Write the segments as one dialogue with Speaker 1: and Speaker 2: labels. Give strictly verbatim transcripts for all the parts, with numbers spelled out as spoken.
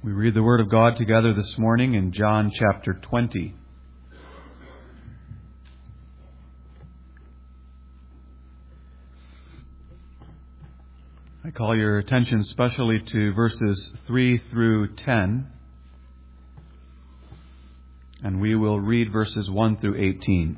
Speaker 1: We read the Word of God together this morning in John chapter twenty. I call your attention especially to verses three through ten, and we will read verses one through eighteen.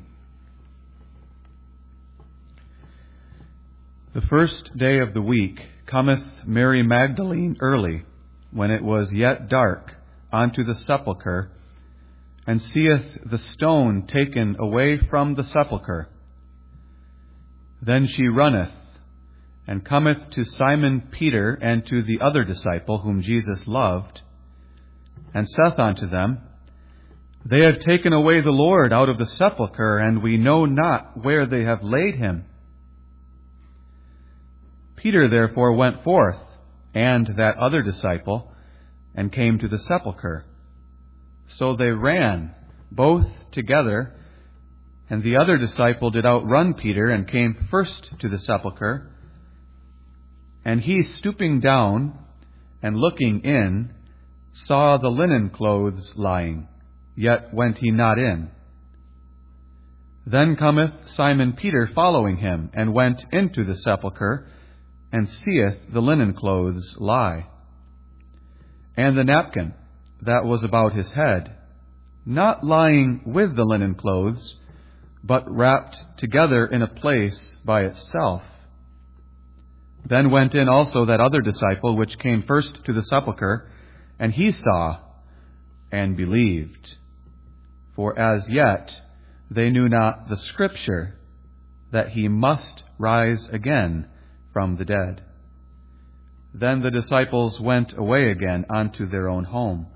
Speaker 1: The first day of the week cometh Mary Magdalene early, when it was yet dark, unto the sepulchre, and seeth the stone taken away from the sepulchre. Then she runneth, and cometh to Simon Peter and to the other disciple whom Jesus loved, and saith unto them, They have taken away the Lord out of the sepulchre, and we know not where they have laid him. Peter therefore went forth, and that other disciple, and came to the sepulchre. So they ran, both together, and the other disciple did outrun Peter, and came first to the sepulchre. And he, stooping down, and looking in, saw the linen clothes lying, yet went he not in. Then cometh Simon Peter following him, and went into the sepulchre, and seeth the linen clothes lie, and the napkin that was about his head, not lying with the linen clothes, but wrapped together in a place by itself. Then went in also that other disciple which came first to the sepulchre, and he saw and believed. For as yet they knew not the Scripture, that he must rise again from the dead. Then the disciples went away again unto their own home.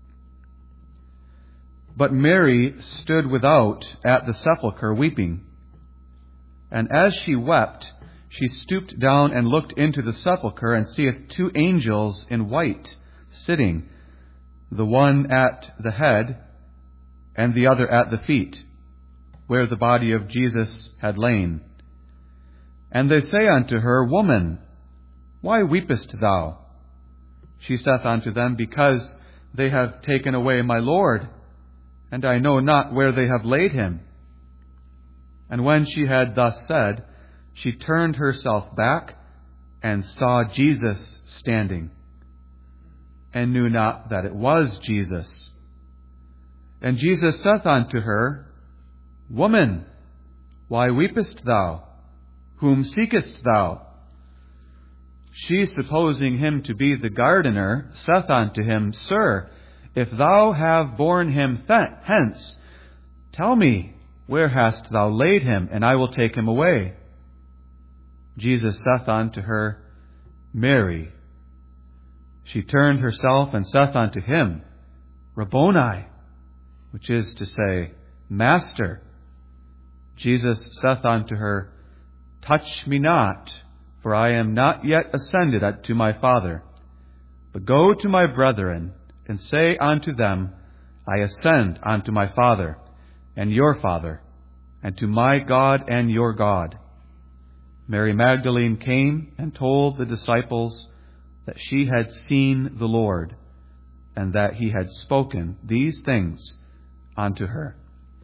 Speaker 1: But Mary stood without at the sepulchre weeping. And as she wept, she stooped down and looked into the sepulchre, and seeth two angels in white sitting, the one at the head, and the other at the feet, where the body of Jesus had lain. And they say unto her, Woman, why weepest thou? She saith unto them, Because they have taken away my Lord, and I know not where they have laid him. And when she had thus said, she turned herself back, and saw Jesus standing, and knew not that it was Jesus. And Jesus saith unto her, Woman, why weepest thou? Whom seekest thou? She, supposing him to be the gardener, saith unto him, Sir, if thou have borne him th- hence, tell me, where hast thou laid him, and I will take him away. Jesus saith unto her, Mary. She turned herself and saith unto him, Rabboni, which is to say, Master. Jesus saith unto her, Touch me not, for I am not yet ascended to my Father. But go to my brethren, and say unto them, I ascend unto my Father, and your Father, and to my God and your God. Mary Magdalene came and told the disciples that she had seen the Lord, and that he had spoken these things unto her.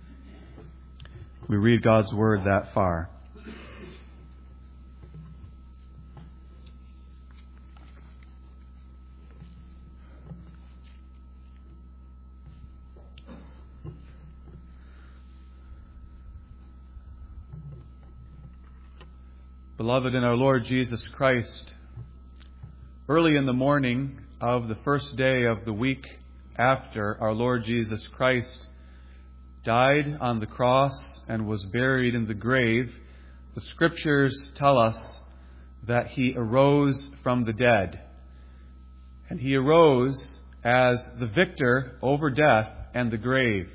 Speaker 1: We read God's word that far. Beloved in our Lord Jesus Christ, early in the morning of the first day of the week after our Lord Jesus Christ died on the cross and was buried in the grave, the Scriptures tell us that he arose from the dead. And he arose as the victor over death and the grave.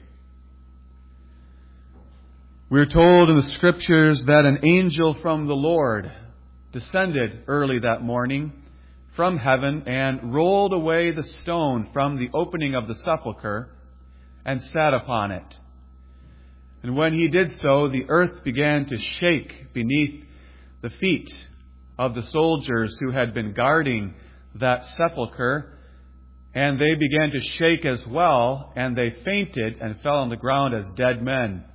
Speaker 1: We're told in the Scriptures that an angel from the Lord descended early that morning from heaven and rolled away the stone from the opening of the sepulchre and sat upon it. And when he did so, the earth began to shake beneath the feet of the soldiers who had been guarding that sepulchre, And they began to shake as well, and they fainted and fell on the ground as dead men.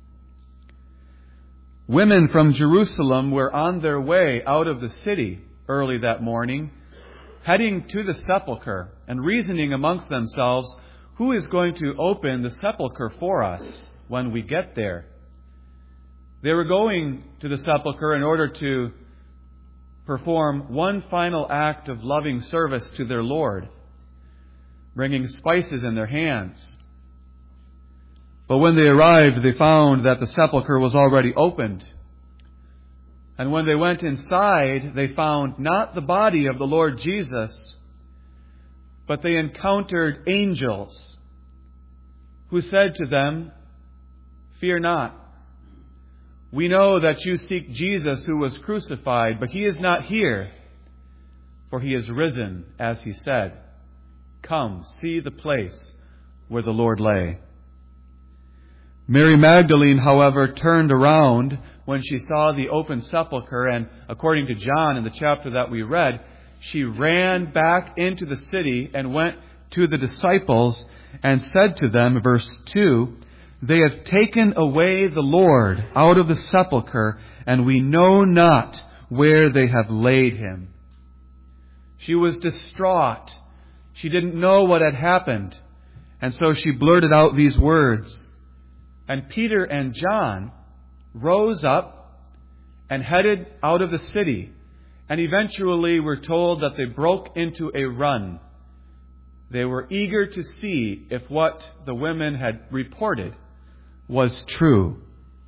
Speaker 1: Women from Jerusalem were on their way out of the city early that morning, heading to the sepulchre and reasoning amongst themselves, who is going to open the sepulchre for us when we get there? They were going to the sepulchre in order to perform one final act of loving service to their Lord, bringing spices in their hands. But when they arrived, they found that the sepulchre was already opened. And when they went inside, they found not the body of the Lord Jesus, but they encountered angels who said to them, "Fear not. We know that you seek Jesus who was crucified, but he is not here, for he is risen, as he said. Come, see the place where the Lord lay." Mary Magdalene, however, turned around when she saw the open sepulchre, and according to John in the chapter that we read, she ran back into the city and went to the disciples and said to them, verse two, "They have taken away the Lord out of the sepulchre, and we know not where they have laid him." She was distraught. She didn't know what had happened. And so she blurted out these words. And Peter and John rose up and headed out of the city. And eventually we're told that they broke into a run. They were eager to see if what the women had reported was true.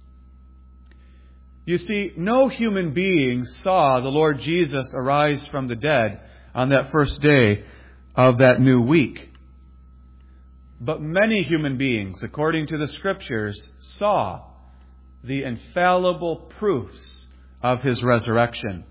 Speaker 1: You see, no human being saw the Lord Jesus arise from the dead on that first day of that new week. But many human beings, according to the Scriptures, saw the infallible proofs of his resurrection.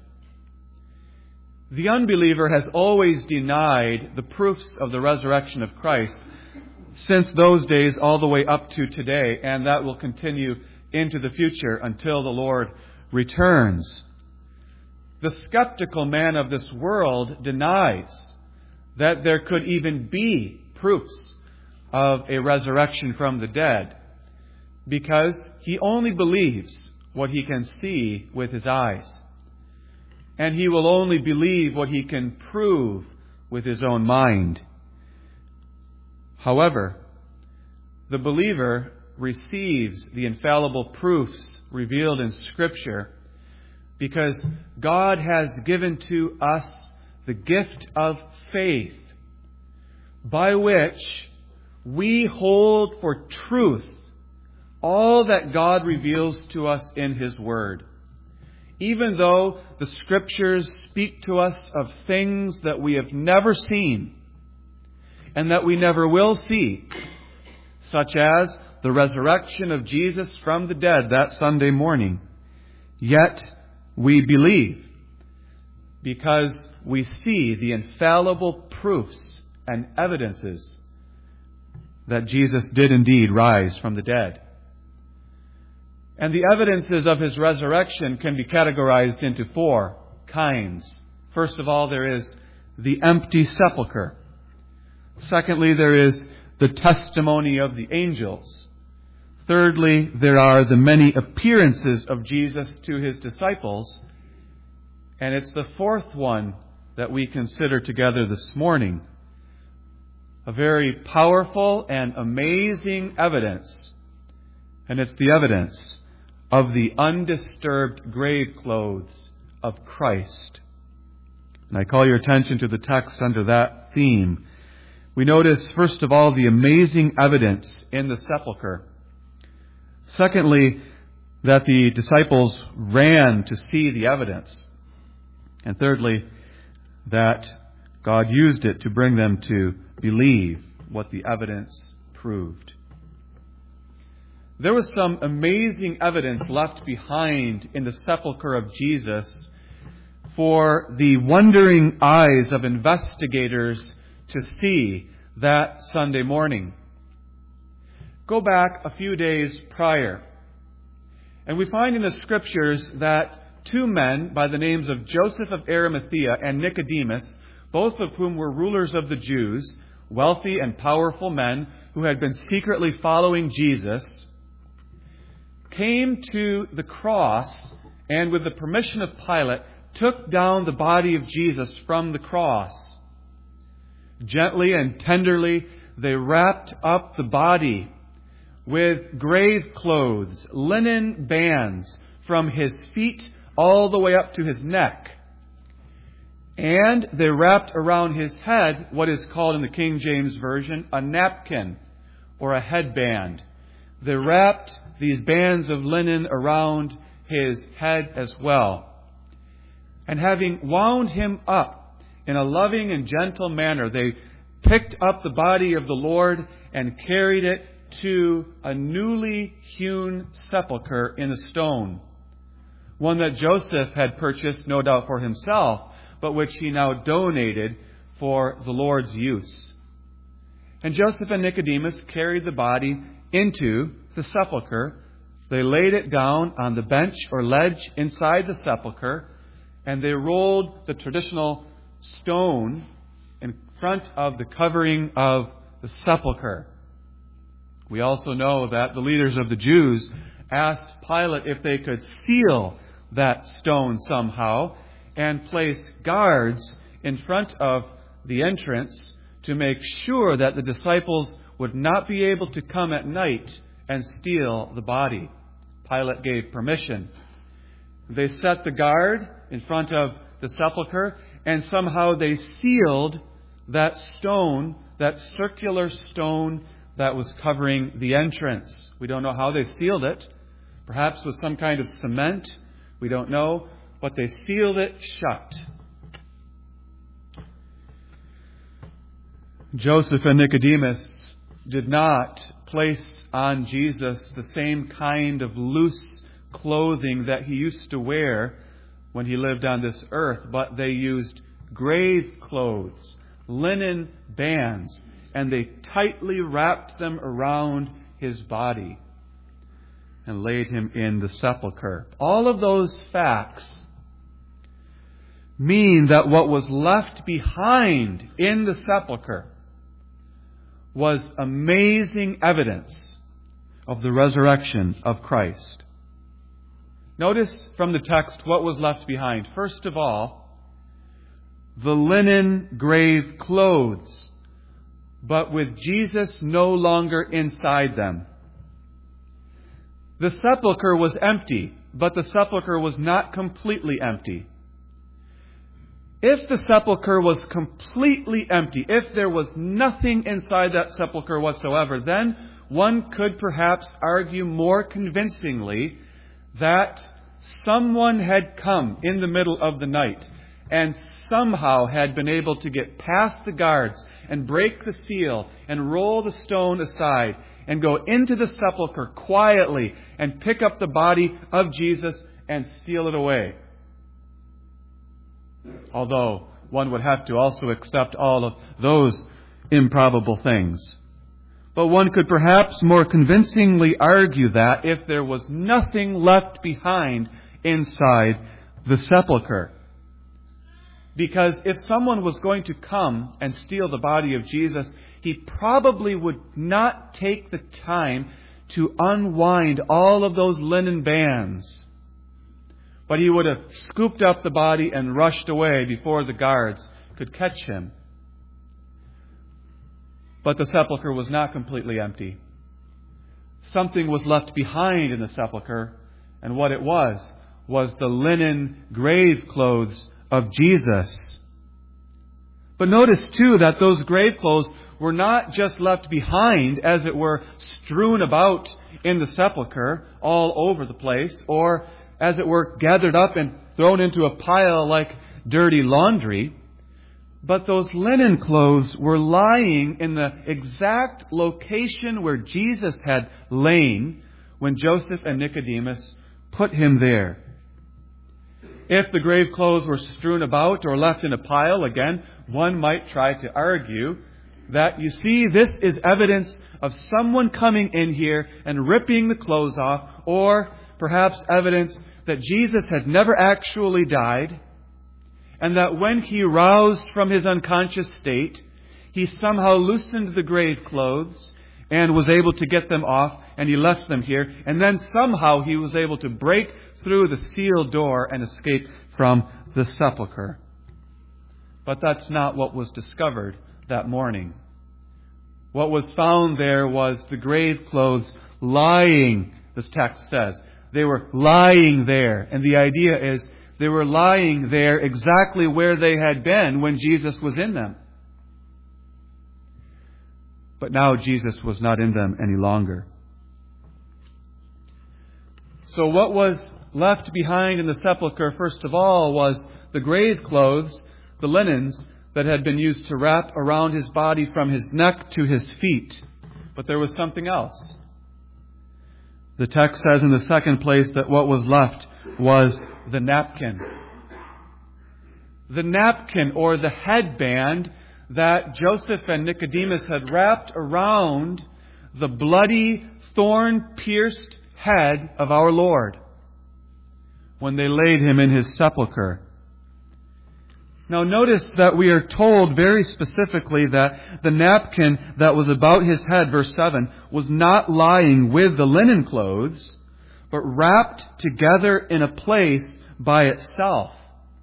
Speaker 1: The unbeliever has always denied the proofs of the resurrection of Christ since those days all the way up to today, and that will continue into the future until the Lord returns. The skeptical man of this world denies that there could even be proofs of a resurrection from the dead, because he only believes what he can see with his eyes. And he will only believe what he can prove with his own mind. However, the believer receives the infallible proofs revealed in Scripture because God has given to us the gift of faith, by which we hold for truth all that God reveals to us in His Word. Even though the Scriptures speak to us of things that we have never seen and that we never will see, such as the resurrection of Jesus from the dead that Sunday morning, yet we believe because we see the infallible proofs and evidences that Jesus did indeed rise from the dead. And the evidences of His resurrection can be categorized into four kinds. First of all, there is the empty sepulchre. Secondly, there is the testimony of the angels. Thirdly, there are the many appearances of Jesus to His disciples. And it's the fourth one that we consider together this morning. A very powerful and amazing evidence. And it's the evidence of the undisturbed grave clothes of Christ. And I call your attention to the text under that theme. We notice, first of all, the amazing evidence in the sepulchre. Secondly, that the disciples ran to see the evidence. And thirdly, that God used it to bring them to believe what the evidence proved. There was some amazing evidence left behind in the sepulchre of Jesus for the wondering eyes of investigators to see that Sunday morning. Go back a few days prior, and we find in the Scriptures that two men by the names of Joseph of Arimathea and Nicodemus, both of whom were rulers of the Jews, wealthy and powerful men who had been secretly following Jesus, came to the cross and, with the permission of Pilate, took down the body of Jesus from the cross. Gently and tenderly, they wrapped up the body with grave clothes, linen bands from his feet all the way up to his neck. And they wrapped around his head what is called in the King James Version a napkin or a headband. They wrapped these bands of linen around his head as well. And having wound him up in a loving and gentle manner, they picked up the body of the Lord and carried it to a newly hewn sepulchre in a stone, one that Joseph had purchased, no doubt, for himself, but which he now donated for the Lord's use. And Joseph and Nicodemus carried the body into the sepulchre. They laid it down on the bench or ledge inside the sepulchre, and they rolled the traditional stone in front of the covering of the sepulchre. We also know that the leaders of the Jews asked Pilate if they could seal that stone somehow and place guards in front of the entrance to make sure that the disciples would not be able to come at night and steal the body. Pilate gave permission. They set the guard in front of the sepulchre, and somehow they sealed that stone, that circular stone that was covering the entrance. We don't know how they sealed it. Perhaps with some kind of cement. We don't know. But they sealed it shut. Joseph and Nicodemus did not place on Jesus the same kind of loose clothing that he used to wear when he lived on this earth, but they used grave clothes, linen bands, and they tightly wrapped them around his body and laid him in the sepulchre. All of those facts mean that what was left behind in the sepulchre was amazing evidence of the resurrection of Christ. Notice from the text what was left behind. First of all, the linen grave clothes, but with Jesus no longer inside them. The sepulchre was empty, but the sepulchre was not completely empty. If the sepulchre was completely empty, if there was nothing inside that sepulchre whatsoever, then one could perhaps argue more convincingly that someone had come in the middle of the night and somehow had been able to get past the guards and break the seal and roll the stone aside and go into the sepulchre quietly and pick up the body of Jesus and steal it away. Although one would have to also accept all of those improbable things. But one could perhaps more convincingly argue that if there was nothing left behind inside the sepulchre. Because if someone was going to come and steal the body of Jesus, he probably would not take the time to unwind all of those linen bands. But he would have scooped up the body and rushed away before the guards could catch him. But the sepulchre was not completely empty. Something was left behind in the sepulchre, and what it was, was the linen grave clothes of Jesus. But notice too that those grave clothes were not just left behind, as it were, strewn about in the sepulchre all over the place, or as it were, gathered up and thrown into a pile like dirty laundry. But those linen clothes were lying in the exact location where Jesus had lain when Joseph and Nicodemus put him there. If the grave clothes were strewn about or left in a pile, again, one might try to argue that, you see, this is evidence of someone coming in here and ripping the clothes off, or perhaps evidence that Jesus had never actually died, and that when he roused from his unconscious state, he somehow loosened the grave clothes and was able to get them off, and he left them here. And then somehow he was able to break through the sealed door and escape from the sepulchre. But that's not what was discovered that morning. What was found there was the grave clothes lying, this text says. They were lying there. And the idea is they were lying there exactly where they had been when Jesus was in them. But now Jesus was not in them any longer. So what was left behind in the sepulchre, first of all, was the grave clothes, the linens that had been used to wrap around his body from his neck to his feet. But there was something else. The text says in the second place that what was left was the napkin. The napkin, or the headband, that Joseph and Nicodemus had wrapped around the bloody, thorn-pierced head of our Lord when they laid him in his sepulchre. Now notice that we are told very specifically that the napkin that was about his head, verse seven, was not lying with the linen clothes, but wrapped together in a place by itself.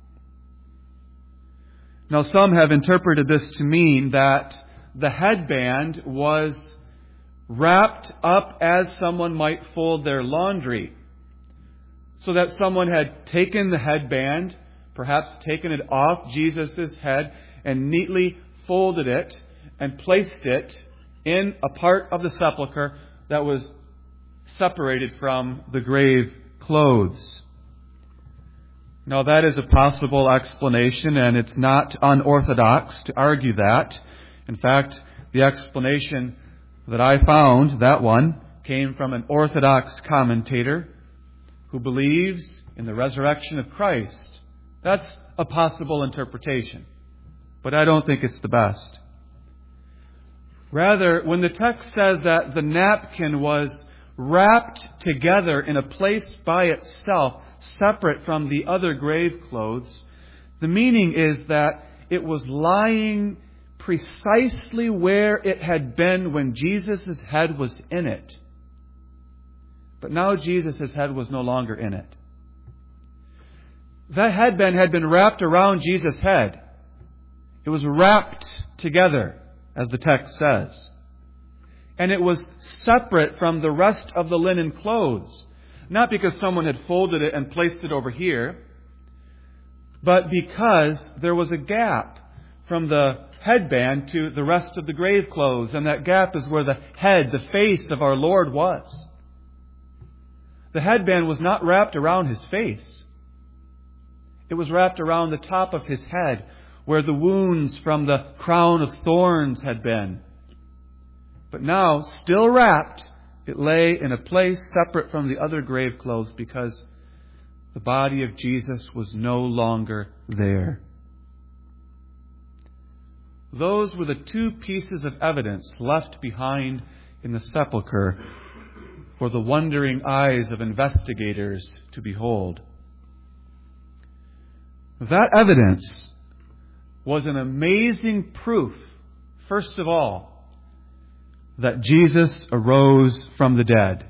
Speaker 1: Now some have interpreted this to mean that the headband was wrapped up as someone might fold their laundry. So that someone had taken the headband, perhaps taken it off Jesus' head, and neatly folded it and placed it in a part of the sepulchre that was separated from the grave clothes. Now that is a possible explanation, and it's not unorthodox to argue that. In fact, the explanation that I found, that one, came from an Orthodox commentator who believes in the resurrection of Christ. That's a possible interpretation, but I don't think it's the best. Rather, when the text says that the napkin was wrapped together in a place by itself, separate from the other grave clothes, the meaning is that it was lying precisely where it had been when Jesus' head was in it. But now Jesus' head was no longer in it. That headband had been wrapped around Jesus' head. It was wrapped together, as the text says. And it was separate from the rest of the linen clothes. Not because someone had folded it and placed it over here, but because there was a gap from the headband to the rest of the grave clothes. And that gap is where the head, the face of our Lord was. The headband was not wrapped around his face. It was wrapped around the top of his head, where the wounds from the crown of thorns had been. But now, still wrapped, it lay in a place separate from the other grave clothes because the body of Jesus was no longer there. Those were the two pieces of evidence left behind in the sepulchre for the wondering eyes of investigators to behold. That evidence was an amazing proof, first of all, that Jesus arose from the dead.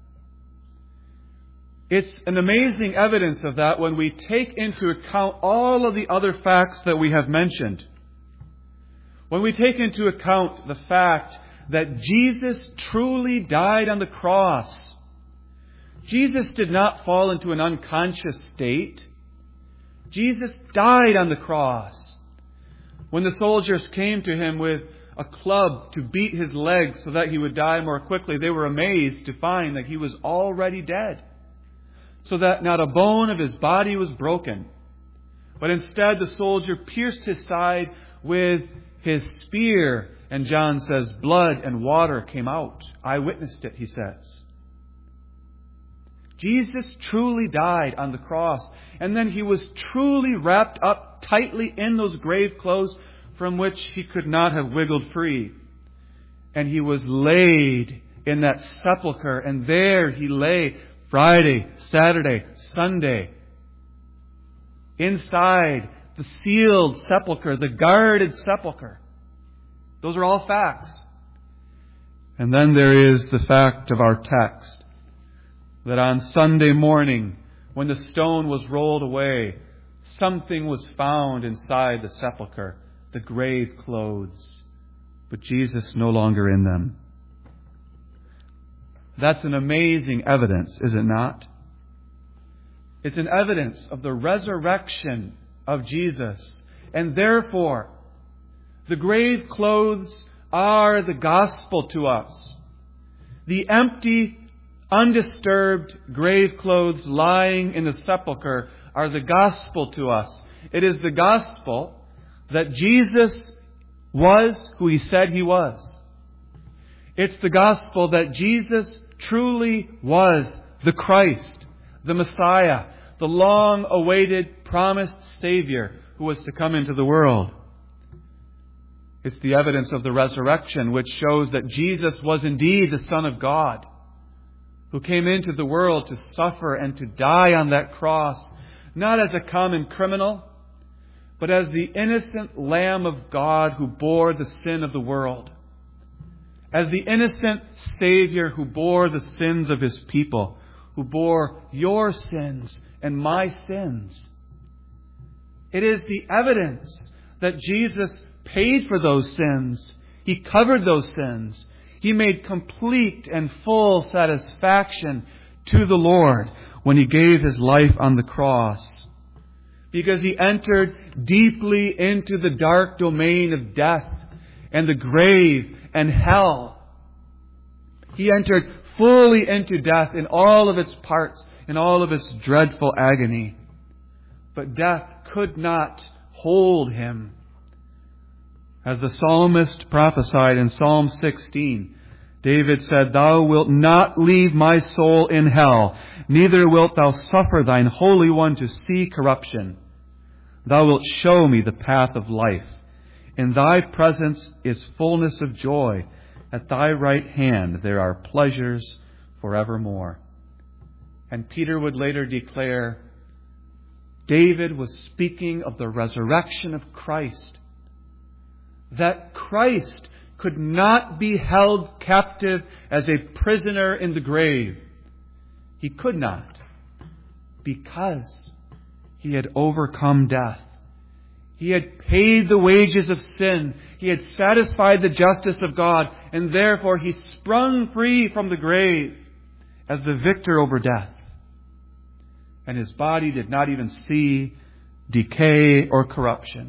Speaker 1: It's an amazing evidence of that when we take into account all of the other facts that we have mentioned. When we take into account the fact that Jesus truly died on the cross. Jesus did not fall into an unconscious state. Jesus died on the cross. When the soldiers came to him with a club to beat his legs so that he would die more quickly, they were amazed to find that he was already dead, so that not a bone of his body was broken. But instead the soldier pierced his side with his spear, and John says blood and water came out. I witnessed it, he says. Jesus truly died on the cross, and then he was truly wrapped up tightly in those grave clothes from which he could not have wiggled free. And he was laid in that sepulchre, and there he lay Friday, Saturday, Sunday, inside the sealed sepulchre, the guarded sepulchre, Those are all facts. And then there is the fact of our text, that on Sunday morning, when the stone was rolled away, something was found inside the sepulchre, the grave clothes, but Jesus no longer in them. That's an amazing evidence, is it not? It's an evidence of the resurrection of Jesus. And therefore, the grave clothes are the gospel to us. The empty, undisturbed grave clothes lying in the sepulchre are the gospel to us. It is the gospel that Jesus was who He said He was. It's the gospel that Jesus truly was the Christ, the Messiah, the long-awaited, promised Savior who was to come into the world. It's the evidence of the resurrection which shows that Jesus was indeed the Son of God, who came into the world to suffer and to die on that cross, not as a common criminal, but as the innocent Lamb of God who bore the sin of the world, as the innocent Savior who bore the sins of His people, who bore your sins and my sins. It is the evidence that Jesus paid for those sins. He covered those sins. He made complete and full satisfaction to the Lord when He gave His life on the cross, because He entered deeply into the dark domain of death and the grave and hell. He entered fully into death in all of its parts, in all of its dreadful agony. But death could not hold Him. As the psalmist prophesied in Psalm sixteen, David said, "Thou wilt not leave my soul in hell, neither wilt Thou suffer Thine Holy One to see corruption. Thou wilt show me the path of life. In Thy presence is fullness of joy. At Thy right hand there are pleasures forevermore." And Peter would later declare, David was speaking of the resurrection of Christ. That Christ could not be held captive as a prisoner in the grave. He could not, because He had overcome death. He had paid the wages of sin. He had satisfied the justice of God, and therefore He sprung free from the grave as the victor over death. And His body did not even see decay or corruption.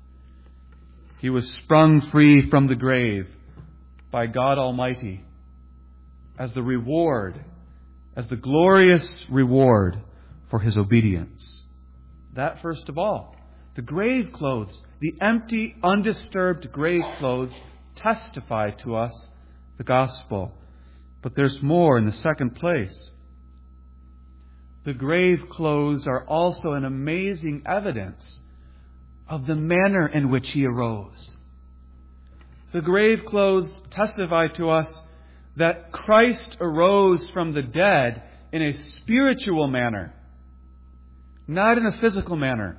Speaker 1: He was sprung free from the grave by God Almighty as the reward, as the glorious reward for His obedience. That first of all. The grave clothes, the empty, undisturbed grave clothes, testify to us the gospel. But there's more in the second place. The grave clothes are also an amazing evidence of the manner in which He arose. The grave clothes testify to us that Christ arose from the dead in a spiritual manner, not in a physical manner.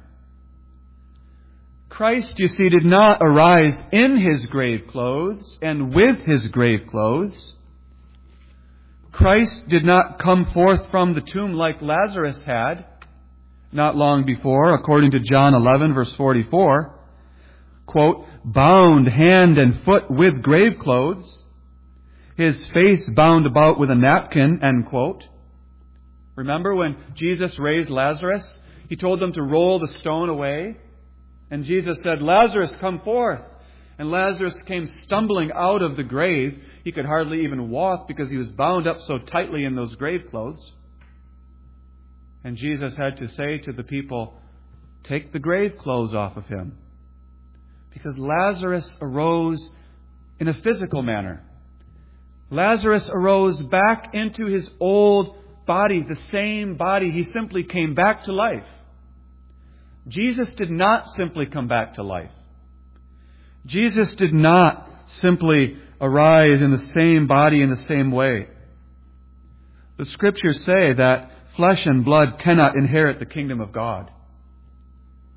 Speaker 1: Christ, you see, did not arise in His grave clothes and with His grave clothes. Christ did not come forth from the tomb like Lazarus had not long before, according to John eleven, verse forty-four, quote, bound hand and foot with grave clothes, His face bound about with a napkin, end quote. Remember when Jesus raised Lazarus? He told them to roll the stone away. And Jesus said, Lazarus, come forth. And Lazarus came stumbling out of the grave. He could hardly even walk because he was bound up so tightly in those grave clothes. And Jesus had to say to the people, take the grave clothes off of him. Because Lazarus arose in a physical manner. Lazarus arose back into his old body, the same body. He simply came back to life. Jesus did not simply come back to life. Jesus did not simply arise in the same body in the same way. The Scriptures say that flesh and blood cannot inherit the kingdom of God.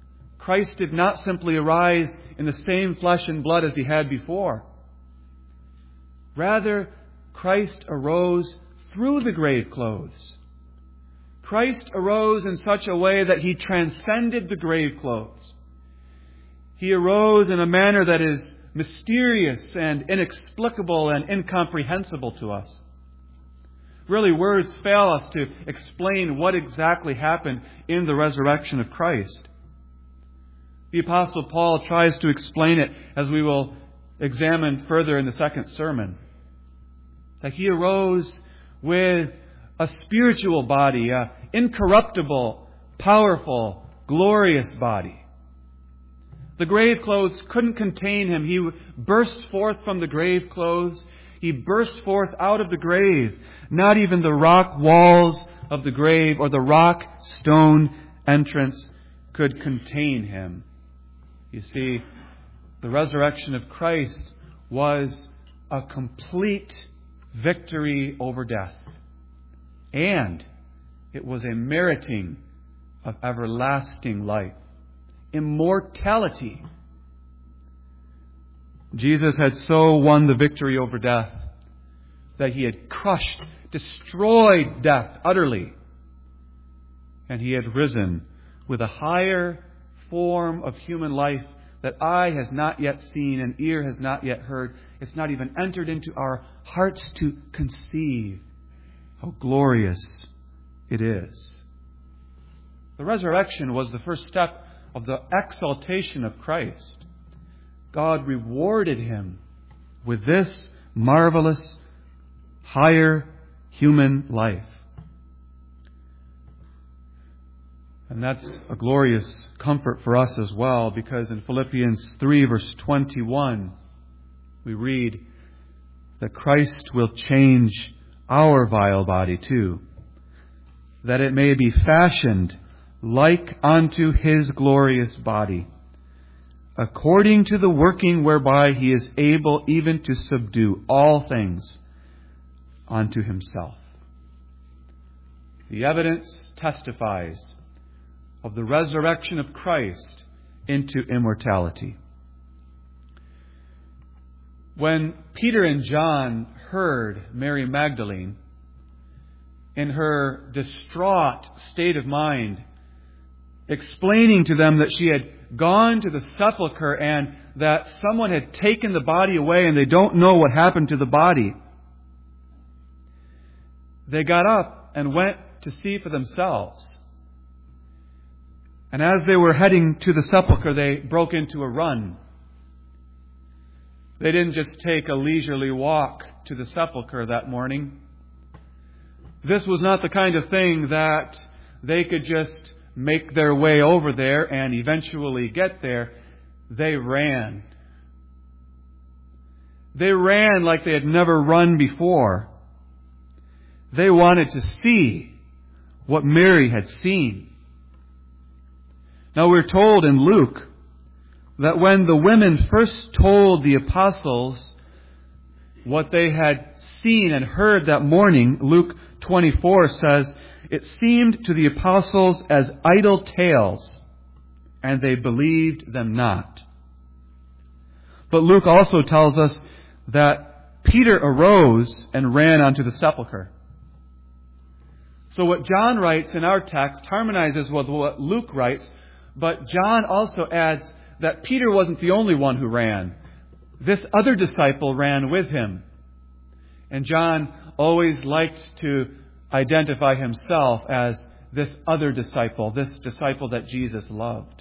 Speaker 1: Christ did not simply arise in the same flesh and blood as He had before. Rather, Christ arose through the grave clothes. Christ arose in such a way that He transcended the grave clothes. He arose in a manner that is mysterious and inexplicable and incomprehensible to us. Really, words fail us to explain what exactly happened in the resurrection of Christ. The Apostle Paul tries to explain it, as we will examine further in the second sermon. That He arose with a spiritual body, an incorruptible, powerful, glorious body. The grave clothes couldn't contain Him. He burst forth from the grave clothes. He burst forth out of the grave. Not even the rock walls of the grave or the rock stone entrance could contain Him. You see, the resurrection of Christ was a complete victory over death. And it was a meriting of everlasting life. Immortality. Jesus had so won the victory over death that He had crushed, destroyed death utterly. And He had risen with a higher form of human life that eye has not yet seen and ear has not yet heard. It's not even entered into our hearts to conceive how glorious it is. The resurrection was the first step of the exaltation of Christ. God rewarded Him with this marvelous, higher human life. And that's a glorious comfort for us as well, because in Philippians three, verse twenty-one, we read that Christ will change our vile body too, that it may be fashioned like unto His glorious body, according to the working whereby He is able even to subdue all things unto Himself. The evidence testifies of the resurrection of Christ into immortality. When Peter and John heard Mary Magdalene, in her distraught state of mind, explaining to them that she had gone to the sepulchre and that someone had taken the body away and they don't know what happened to the body, they got up and went to see for themselves. And as they were heading to the sepulchre, they broke into a run. They didn't just take a leisurely walk to the sepulchre that morning. This was not the kind of thing that they could just make their way over there and eventually get there. They ran. They ran like they had never run before. They wanted to see what Mary had seen. Now we're told in Luke that when the women first told the apostles what they had seen and heard that morning, Luke twenty-four says, it seemed to the apostles as idle tales, and they believed them not. But Luke also tells us that Peter arose and ran unto the sepulchre. So what John writes in our text harmonizes with what Luke writes, but John also adds that Peter wasn't the only one who ran. This other disciple ran with him. And John always liked to identify himself as this other disciple, this disciple that Jesus loved.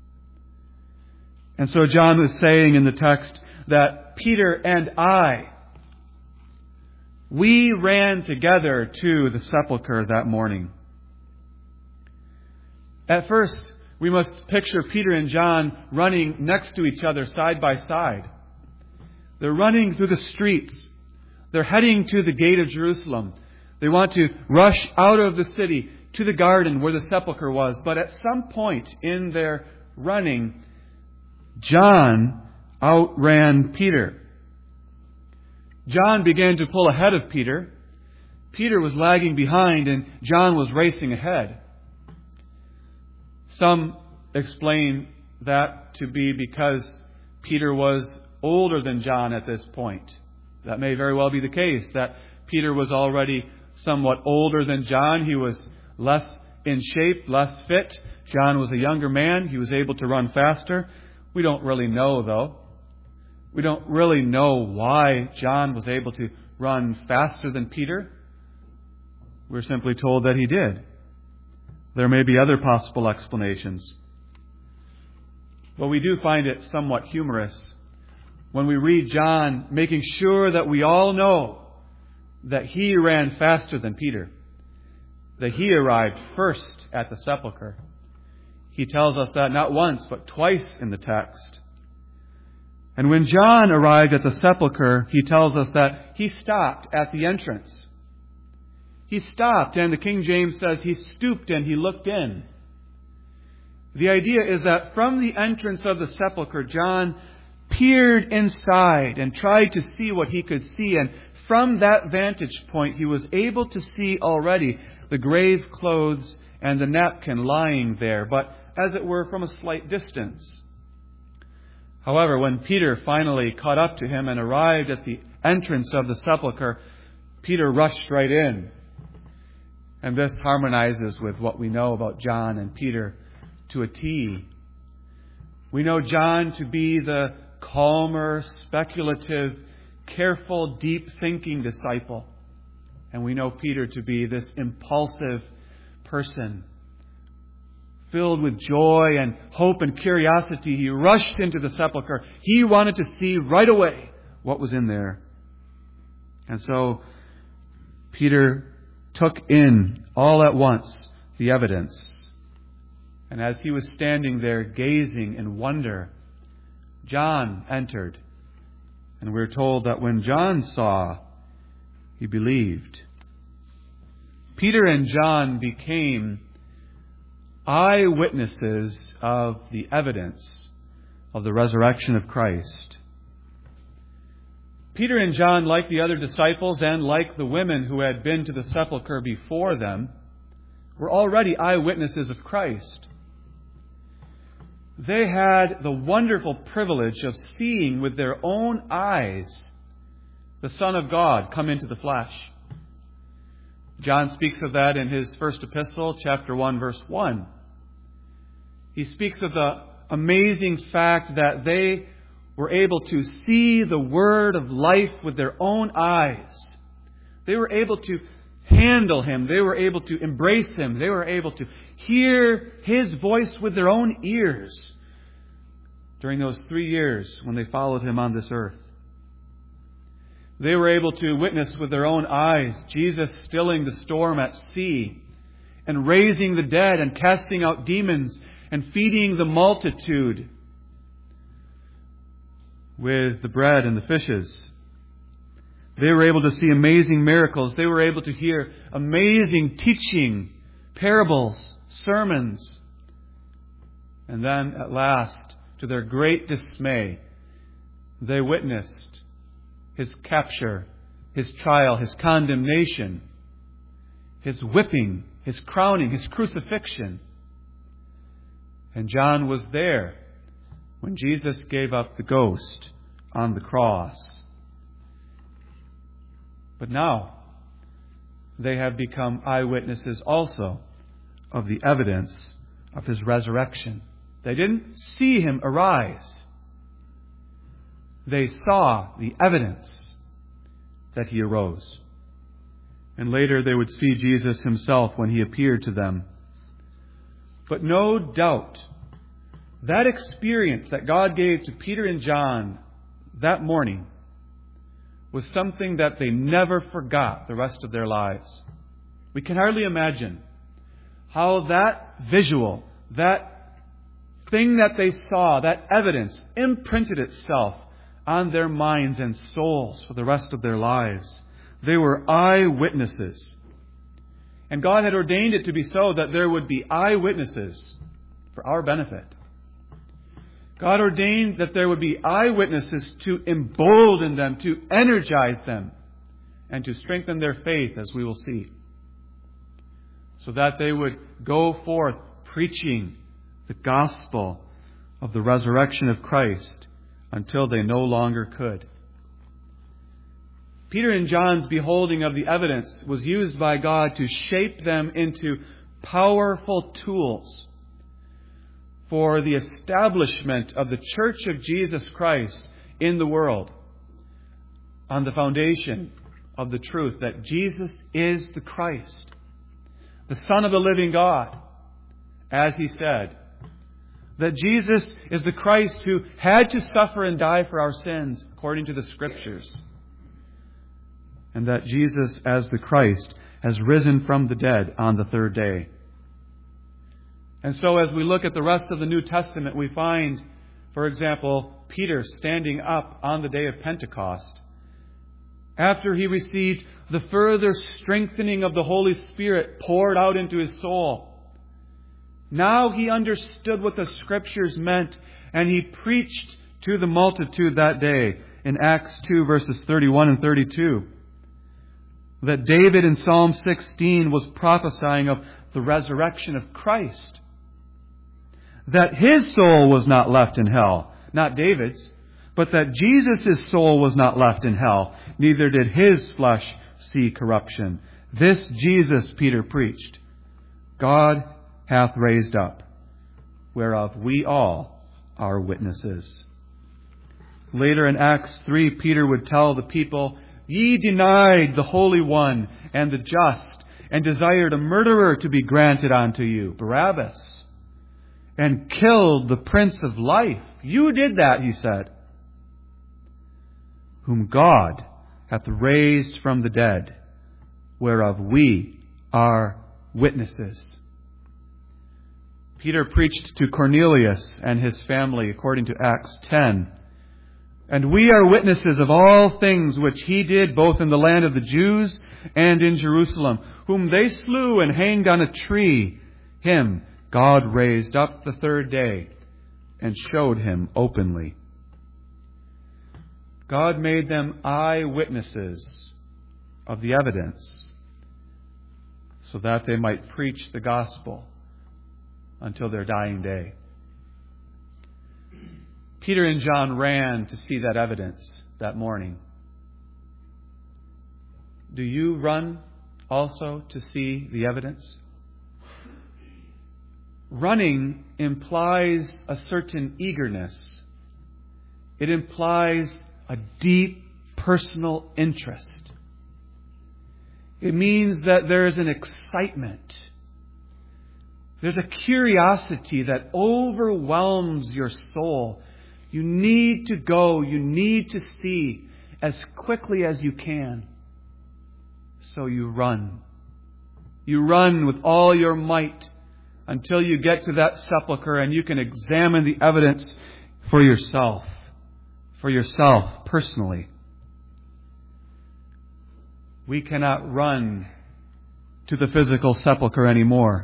Speaker 1: And so John was saying in the text that Peter and I, we ran together to the sepulchre that morning. At first, we must picture Peter and John running next to each other side by side. They're running through the streets. They're heading to the gate of Jerusalem. They want to rush out of the city to the garden where the sepulchre was. But at some point in their running, John outran Peter. John began to pull ahead of Peter. Peter was lagging behind and John was racing ahead. Some explain that to be because Peter was older than John at this point. That may very well be the case, that Peter was already somewhat older than John. He was less in shape, less fit. John was a younger man. He was able to run faster. We don't really know, though. We don't really know why John was able to run faster than Peter. We're simply told that he did. There may be other possible explanations. But we do find it somewhat humorous when we read John making sure that we all know that he ran faster than Peter, that he arrived first at the sepulchre. He tells us that not once, but twice in the text. And when John arrived at the sepulchre, he tells us that he stopped at the entrance. He stopped, and the King James says he stooped and he looked in. The idea is that from the entrance of the sepulchre, John peered inside and tried to see what he could see. And from that vantage point, he was able to see already the grave clothes and the napkin lying there, but as it were from a slight distance. However, when Peter finally caught up to him and arrived at the entrance of the sepulchre, Peter rushed right in. And this harmonizes with what we know about John and Peter to a T. We know John to be the calmer, speculative, careful, deep-thinking disciple. And we know Peter to be this impulsive person, filled with joy and hope and curiosity. He rushed into the sepulchre. He wanted to see right away what was in there. And so Peter took in all at once the evidence. And as he was standing there gazing in wonder, John entered. And we're told that when John saw, he believed. Peter and John became eyewitnesses of the evidence of the resurrection of Christ. Peter and John, like the other disciples and like the women who had been to the sepulchre before them, were already eyewitnesses of Christ. They had the wonderful privilege of seeing with their own eyes the Son of God come into the flesh. John speaks of that in his first epistle, chapter one, verse one. He speaks of the amazing fact that they were able to see the Word of life with their own eyes. They were able to handle Him. They were able to embrace Him. They were able to hear His voice with their own ears during those three years when they followed Him on this earth. They were able to witness with their own eyes Jesus stilling the storm at sea and raising the dead and casting out demons and feeding the multitude with the bread and the fishes. They were able to see amazing miracles. They were able to hear amazing teaching, parables, sermons. And then at last, to their great dismay, they witnessed His capture, His trial, His condemnation, His whipping, His crowning, His crucifixion. And John was there when Jesus gave up the ghost on the cross. But now, they have become eyewitnesses also of the evidence of His resurrection. They didn't see Him arise. They saw the evidence that He arose. And later they would see Jesus Himself when He appeared to them. But no doubt, that experience that God gave to Peter and John that morning was something that they never forgot the rest of their lives. We can hardly imagine how that visual, that thing that they saw, that evidence, imprinted itself on their minds and souls for the rest of their lives. They were eyewitnesses. And God had ordained it to be so that there would be eyewitnesses for our benefit. God ordained that there would be eyewitnesses to embolden them, to energize them, and to strengthen their faith, as we will see. So that they would go forth preaching the gospel of the resurrection of Christ until they no longer could. Peter and John's beholding of the evidence was used by God to shape them into powerful tools for the establishment of the Church of Jesus Christ in the world on the foundation of the truth that Jesus is the Christ, the Son of the living God, as He said. That Jesus is the Christ who had to suffer and die for our sins according to the Scriptures. And that Jesus, as the Christ, has risen from the dead on the third day. And so as we look at the rest of the New Testament, we find, for example, Peter standing up on the day of Pentecost, after he received the further strengthening of the Holy Spirit poured out into his soul. Now he understood what the Scriptures meant, and he preached to the multitude that day in Acts two, verses thirty-one and thirty-two. That David in Psalm sixteen was prophesying of the resurrection of Christ. That his soul was not left in hell, not David's, but that Jesus' soul was not left in hell, neither did his flesh see corruption. This Jesus Peter preached, God hath raised up, whereof we all are witnesses. Later in Acts three, Peter would tell the people, Ye denied the Holy One and the just, and desired a murderer to be granted unto you, Barabbas, and killed the Prince of Life. You did that, he said, whom God hath raised from the dead, whereof we are witnesses. Peter preached to Cornelius and his family according to Acts ten. And we are witnesses of all things which he did both in the land of the Jews and in Jerusalem, whom they slew and hanged on a tree. Him God raised up the third day and showed him openly. God made them eyewitnesses of the evidence so that they might preach the gospel until their dying day. Peter and John ran to see that evidence that morning. Do you run also to see the evidence? Running implies a certain eagerness. It implies a deep personal interest. It means that there is an excitement. There's a curiosity that overwhelms your soul. You need to go, you need to see as quickly as you can. So you run. You run with all your might until you get to that sepulcher and you can examine the evidence for yourself. For yourself, personally. We cannot run to the physical sepulcher anymore.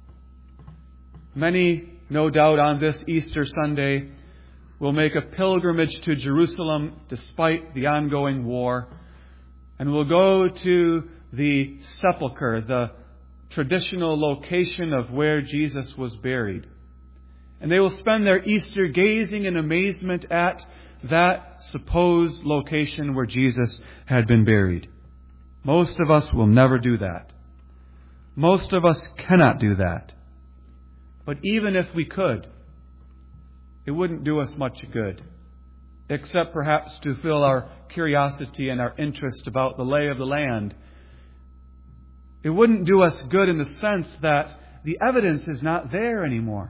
Speaker 1: Many, no doubt, on this Easter Sunday will make a pilgrimage to Jerusalem despite the ongoing war, and will go to the sepulcher, the traditional location of where Jesus was buried. And they will spend their Easter gazing in amazement at that supposed location where Jesus had been buried. Most of us will never do that. Most of us cannot do that. But even if we could, it wouldn't do us much good, except perhaps to fill our curiosity and our interest about the lay of the land. It wouldn't do us good in the sense that the evidence is not there anymore.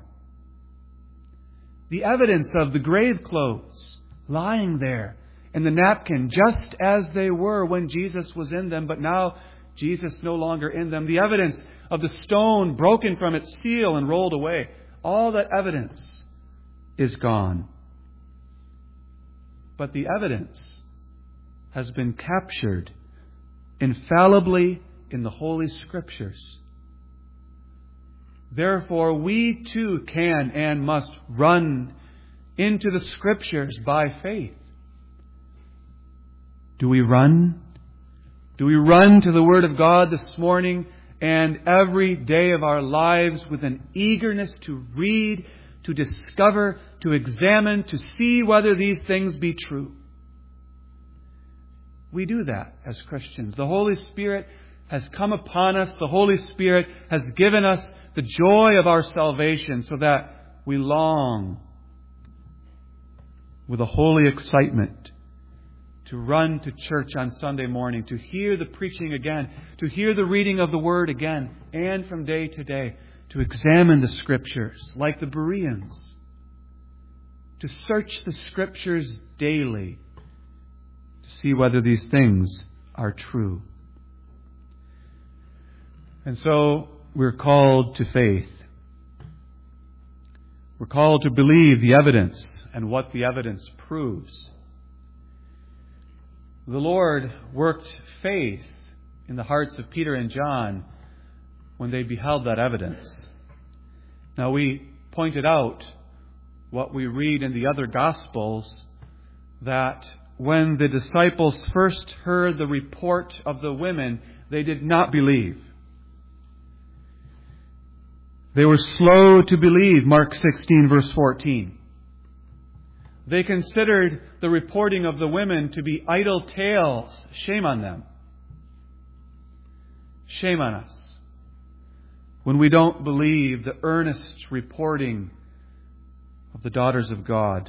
Speaker 1: The evidence of the grave clothes lying there in the napkin, just as they were when Jesus was in them, but now Jesus no longer in them. The evidence of the stone broken from its seal and rolled away. All that evidence is gone. But the evidence has been captured infallibly in the Holy Scriptures. Therefore, we too can and must run into the Scriptures by faith. Do we run? Do we run to the Word of God this morning and every day of our lives with an eagerness to read, to discover, to examine, to see whether these things be true. We do that as Christians. The Holy Spirit has come upon us. The Holy Spirit has given us the joy of our salvation so that we long with a holy excitement to run to church on Sunday morning, to hear the preaching again, to hear the reading of the Word again, and from day to day, to examine the Scriptures like the Bereans, to search the Scriptures daily, to see whether these things are true. And so we're called to faith. We're called to believe the evidence and what the evidence proves. The Lord worked faith in the hearts of Peter and John when they beheld that evidence. Now, we pointed out what we read in the other Gospels, that when the disciples first heard the report of the women, they did not believe. They were slow to believe, Mark sixteen, verse fourteen. They considered the reporting of the women to be idle tales. Shame on them. Shame on us when we don't believe the earnest reporting of the daughters of God.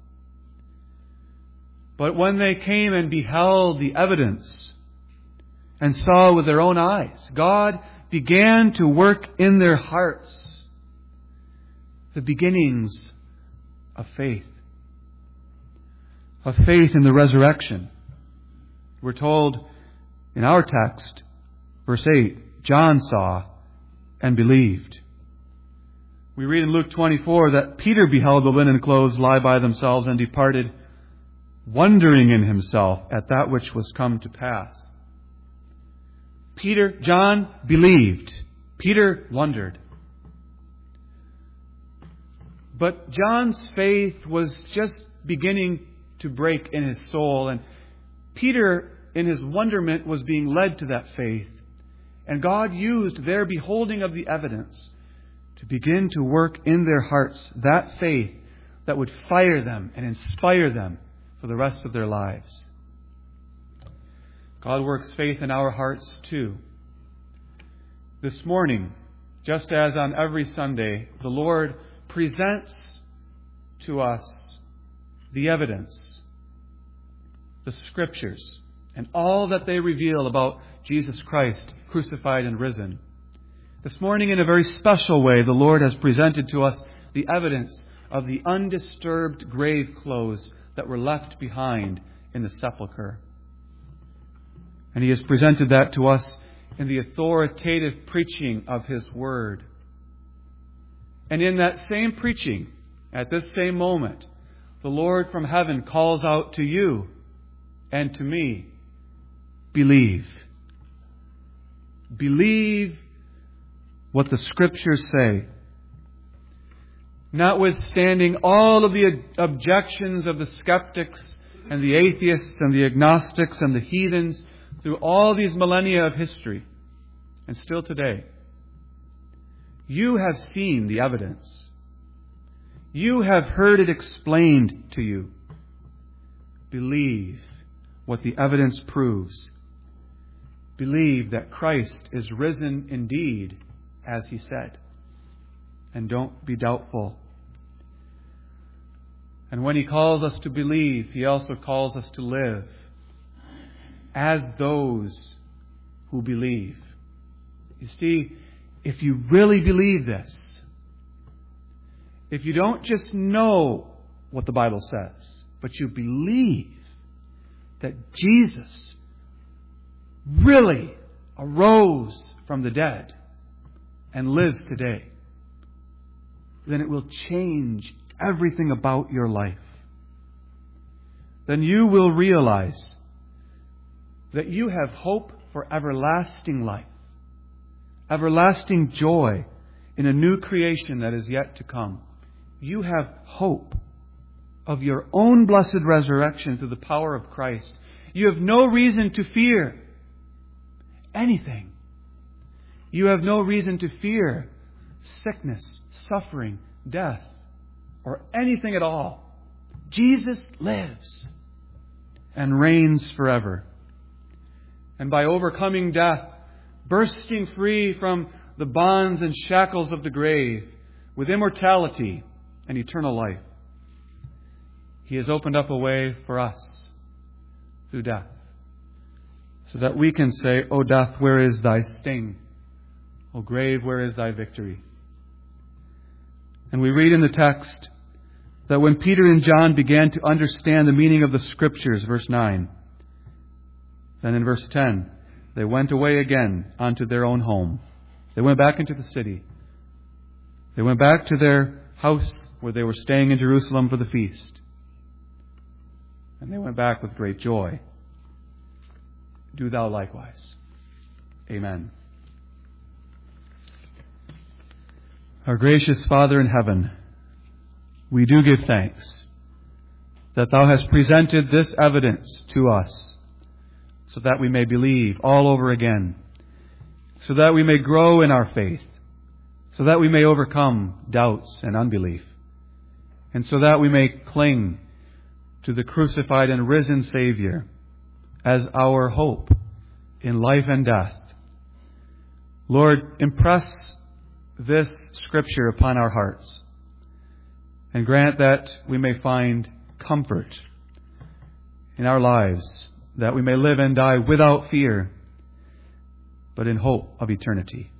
Speaker 1: But when they came and beheld the evidence and saw with their own eyes, God began to work in their hearts the beginnings of faith. Of faith in the resurrection. We're told in our text, verse eight, John saw and believed. We read in Luke twenty-four that Peter beheld the linen clothes lie by themselves and departed, wondering in himself at that which was come to pass. Peter, John believed. Peter wondered. But John's faith was just beginning to break in his soul, and Peter, in his wonderment, was being led to that faith. And God used their beholding of the evidence to begin to work in their hearts that faith that would fire them and inspire them for the rest of their lives. God works faith in our hearts too. This morning, just as on every Sunday, the Lord presents to us the evidence, the Scriptures, and all that they reveal about Jesus Christ, crucified and risen. This morning, in a very special way, the Lord has presented to us the evidence of the undisturbed grave clothes that were left behind in the sepulchre. And He has presented that to us in the authoritative preaching of His Word. And in that same preaching, at this same moment, the Lord from heaven calls out to you and to me, believe. Believe what the Scriptures say. Notwithstanding all of the objections of the skeptics and the atheists and the agnostics and the heathens through all these millennia of history, and still today, you have seen the evidence. You have heard it explained to you. Believe what the evidence proves. Believe that Christ is risen indeed, as He said. And don't be doubtful. And when He calls us to believe, He also calls us to live as those who believe. You see, if you really believe this, if you don't just know what the Bible says, but you believe that Jesus really arose from the dead and lives today, then it will change everything about your life. Then you will realize that you have hope for everlasting life, everlasting joy in a new creation that is yet to come. You have hope of your own blessed resurrection through the power of Christ. You have no reason to fear anything. You have no reason to fear sickness, suffering, death, or anything at all. Jesus lives and reigns forever. And by overcoming death, bursting free from the bonds and shackles of the grave, with immortality and eternal life, He has opened up a way for us through death, so that we can say, O death, where is thy sting? O grave, where is thy victory? And we read in the text that when Peter and John began to understand the meaning of the Scriptures, verse nine, then in verse ten, they went away again unto their own home. They went back into the city. They went back to their house where they were staying in Jerusalem for the feast. And they went back with great joy. Do thou likewise. Amen. Our gracious Father in heaven, we do give thanks that Thou hast presented this evidence to us so that we may believe all over again, so that we may grow in our faith, so that we may overcome doubts and unbelief, and so that we may cling to the crucified and risen Savior as our hope in life and death. Lord, impress this Scripture upon our hearts and grant that we may find comfort in our lives, that we may live and die without fear, but in hope of eternity.